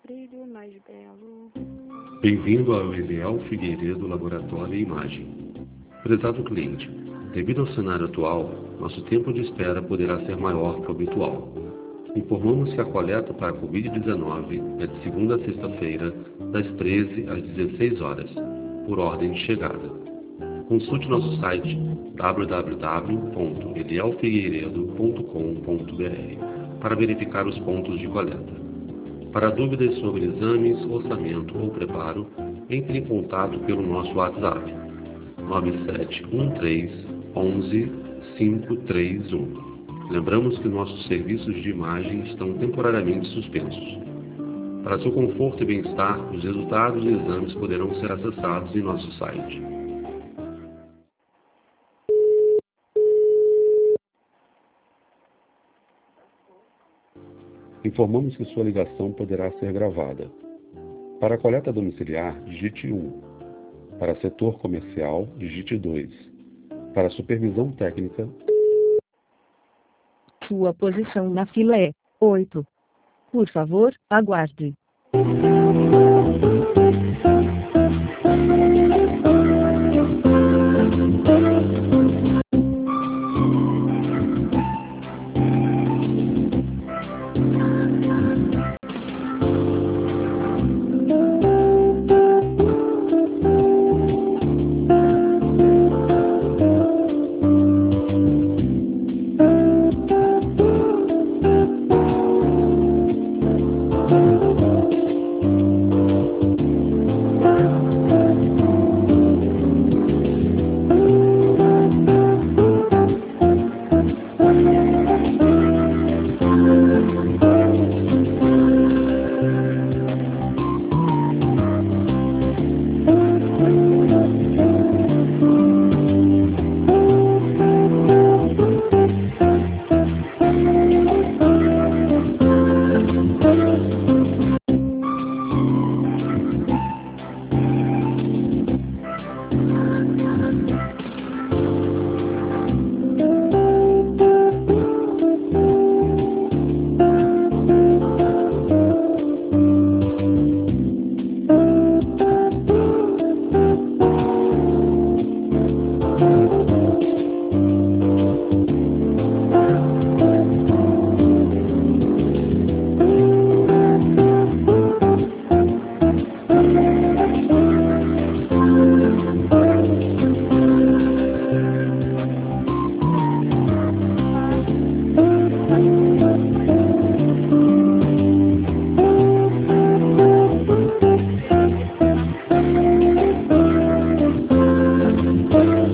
brilho mais belo. Bem-vindo ao Eliel Figueiredo Laboratório e Imagem. Prezado cliente, devido ao cenário atual, nosso tempo de espera poderá ser maior que o habitual. Informamos que a coleta para a Covid-19 é de segunda a sexta-feira, das 13 às 16 horas, por ordem de chegada. Consulte nosso site www.elielfigueiredo.com.br para verificar os pontos de coleta. Para dúvidas sobre exames, orçamento ou preparo, entre em contato pelo nosso WhatsApp 9713 11 531. Lembramos que nossos serviços de imagem estão temporariamente suspensos. Para seu conforto e bem-estar, os resultados de exames poderão ser acessados em nosso site. Informamos que sua ligação poderá ser gravada. Para a coleta domiciliar, digite 1. Para setor comercial, digite 2. Para supervisão técnica, sua posição na fila é 8. Por favor, aguarde.